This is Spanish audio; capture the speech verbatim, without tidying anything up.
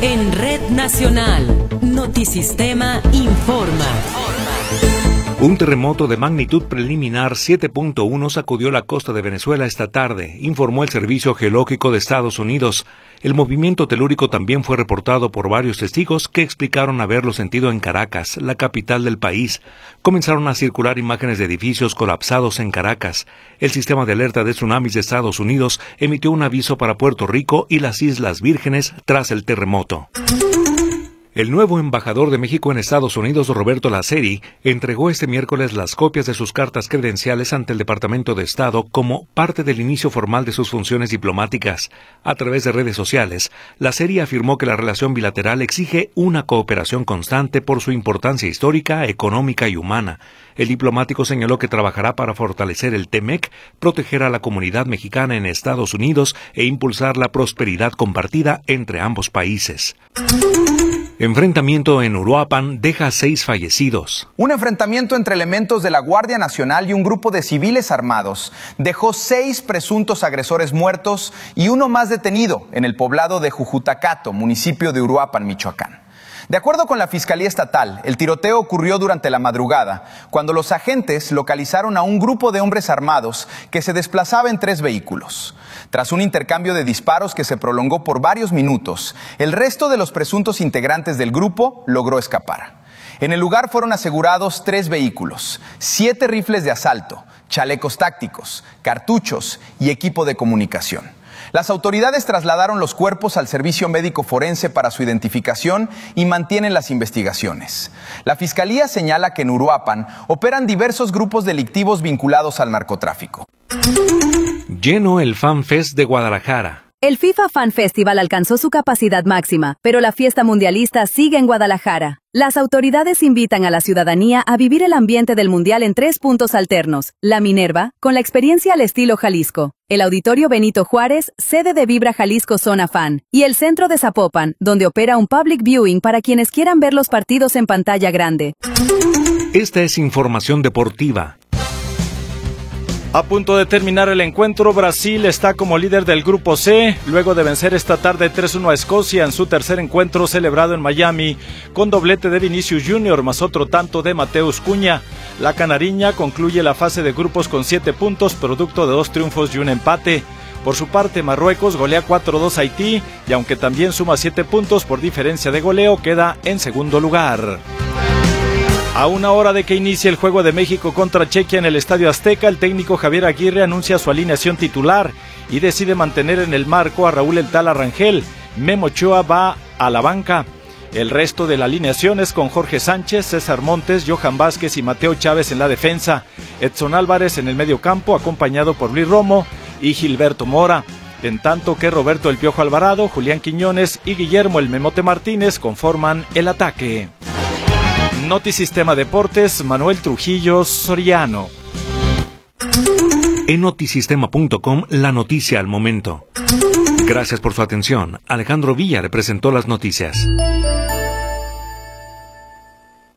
En Red Nacional, Notisistema informa. Un terremoto de magnitud preliminar siete punto uno sacudió la costa de Venezuela esta tarde, informó el Servicio Geológico de Estados Unidos. El movimiento telúrico también fue reportado por varios testigos que explicaron haberlo sentido en Caracas, la capital del país. Comenzaron a circular imágenes de edificios colapsados en Caracas. El sistema de alerta de tsunamis de Estados Unidos emitió un aviso para Puerto Rico y las Islas Vírgenes tras el terremoto. El nuevo embajador de México en Estados Unidos, Roberto Laceri, entregó este miércoles las copias de sus cartas credenciales ante el Departamento de Estado como parte del inicio formal de sus funciones diplomáticas. A través de redes sociales, Laceri afirmó que la relación bilateral exige una cooperación constante por su importancia histórica, económica y humana. El diplomático señaló que trabajará para fortalecer el T M E C, proteger a la comunidad mexicana en Estados Unidos e impulsar la prosperidad compartida entre ambos países. Enfrentamiento en Uruapan deja seis fallecidos. Un enfrentamiento entre elementos de la Guardia Nacional y un grupo de civiles armados dejó seis presuntos agresores muertos y uno más detenido en el poblado de Jujutacato, municipio de Uruapan, Michoacán. De acuerdo con la Fiscalía Estatal, el tiroteo ocurrió durante la madrugada, cuando los agentes localizaron a un grupo de hombres armados que se desplazaba en tres vehículos. Tras un intercambio de disparos que se prolongó por varios minutos, el resto de los presuntos integrantes del grupo logró escapar. En el lugar fueron asegurados tres vehículos, siete rifles de asalto, chalecos tácticos, cartuchos y equipo de comunicación. Las autoridades trasladaron los cuerpos al servicio médico forense para su identificación y mantienen las investigaciones. La Fiscalía señala que en Uruapan operan diversos grupos delictivos vinculados al narcotráfico. Lleno el Fan Fest de Guadalajara. El FIFA Fan Festival alcanzó su capacidad máxima, pero la fiesta mundialista sigue en Guadalajara. Las autoridades invitan a la ciudadanía a vivir el ambiente del Mundial en tres puntos alternos. La Minerva, con la experiencia al estilo Jalisco. El Auditorio Benito Juárez, sede de Vibra Jalisco Zona Fan. Y el Centro de Zapopan, donde opera un public viewing para quienes quieran ver los partidos en pantalla grande. Esta es información deportiva. A punto de terminar el encuentro, Brasil está como líder del Grupo C, luego de vencer esta tarde tres uno a Escocia en su tercer encuentro celebrado en Miami, con doblete de Vinicius Junior más otro tanto de Mateus Cunha. La canariña concluye la fase de grupos con siete puntos, producto de dos triunfos y un empate. Por su parte, Marruecos golea cuatro dos a Haití, y aunque también suma siete puntos por diferencia de goleo, queda en segundo lugar. A una hora de que inicie el juego de México contra Chequia en el Estadio Azteca, el técnico Javier Aguirre anuncia su alineación titular y decide mantener en el marco a Raúl El Tala Rangel. Memo Ochoa va a la banca. El resto de la alineación es con Jorge Sánchez, César Montes, Johan Vázquez y Mateo Chávez en la defensa. Edson Álvarez en el medio campo, acompañado por Luis Romo y Gilberto Mora. En tanto que Roberto El Piojo Alvarado, Julián Quiñones y Guillermo El Memote Martínez conforman el ataque. Notisistema Deportes, Manuel Trujillo Soriano. En notisistema punto com, la noticia al momento. Gracias por su atención. Alejandro Villa le presentó las noticias.